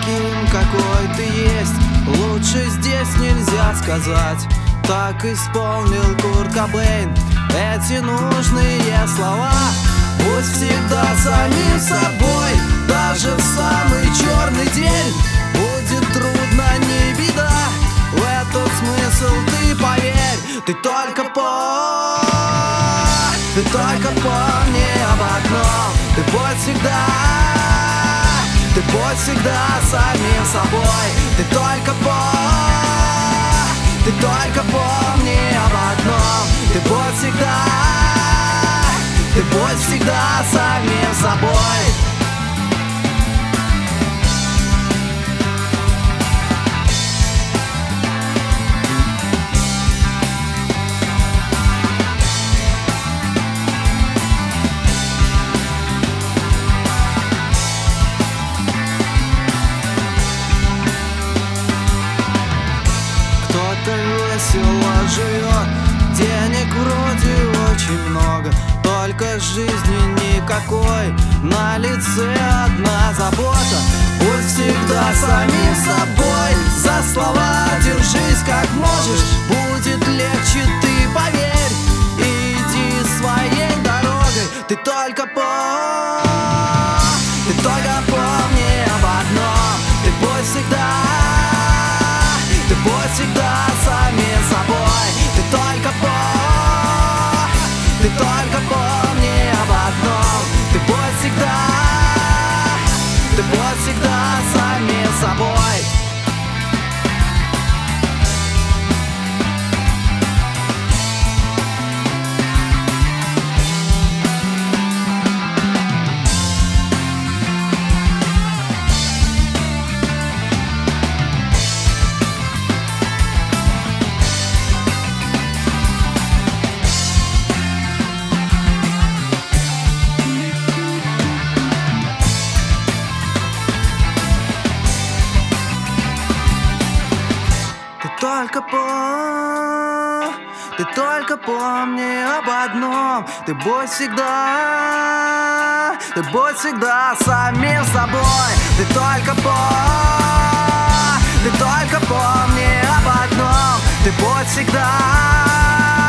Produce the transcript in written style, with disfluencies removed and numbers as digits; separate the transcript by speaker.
Speaker 1: таким, какой ты есть. Лучше здесь нельзя сказать. Так исполнил Курт Кобейн эти нужные слова. Будь всегда самим собой, даже в самый черный день. Будет трудно, не беда, в этот смысл ты поверь. Ты только помни об одном. Ты будь всегда самим собой. Ты только помни об одном. Ты будь всегда самим собой. Кто-то весело живет, денег вроде очень много, только жизни никакой, на лице одна забота. Будь всегда самим собой, за слова держись как можешь. Будет легче, ты поверь, и иди своей дорогой. Ты только помни об одном. Ты будь всегда самим собой. Ты только помни об одном. Ты будь всегда самим собой. Ты только помни об одном. Ты будь всегда самим собой. Ты только помни об одном. Ты будь всегда